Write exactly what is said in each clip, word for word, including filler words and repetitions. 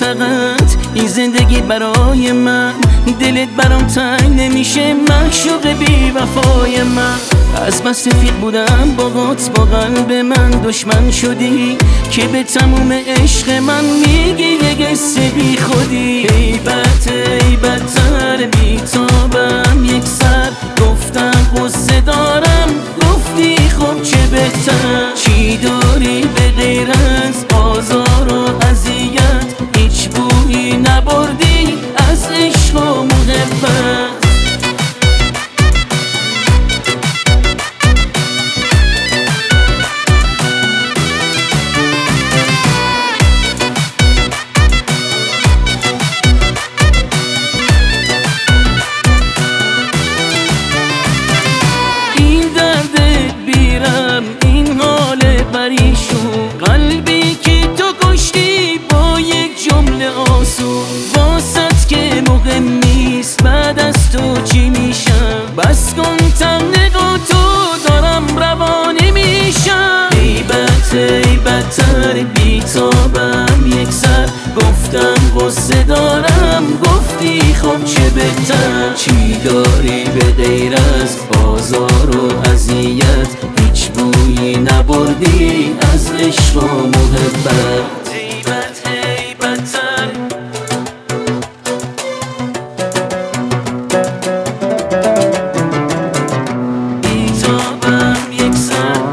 فقط این زندگی برای من، دلت برام تنگ نمیشه معشوق بی وفای من. از بس رفیق بودم باهات با قلب من دشمن شدی، که به تموم عشق من میگی یه قصه بی خودی. ای بد ای بدتر بی تابم یک سر، گفتم غصه دارم گفتی خب چه بهتر. چی داری به غیر از آزار و اذیت، هیچ بویی نبردی از عشق و محبت. این حال پریشون، قلبی که تو کشتی با یک جمله آسون. واسط که مهم نیست بعد از تو چی میشم، بس کن تنگ و تو دارم روانه میشم. ای بد ای بدتر بی تابم یک سر، گفتم غصه دارم گفتی خب چه بهتر. چی داری به غیر از آزار و اذیت، هیچ بویی نبردی از عشق و محبت. ای بد ای بدتر بی تابم یک سر.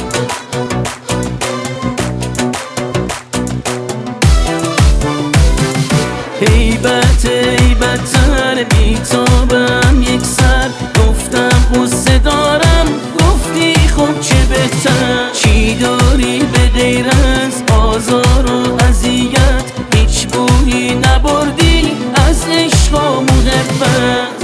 ای بد ای بدتر بی تابم یک سر، گفتم غصه دارم گفتی خب چه بهتر. چی داری به غیر از آزار و اذیت، هیچ بویی نبردی از عشق و محبت.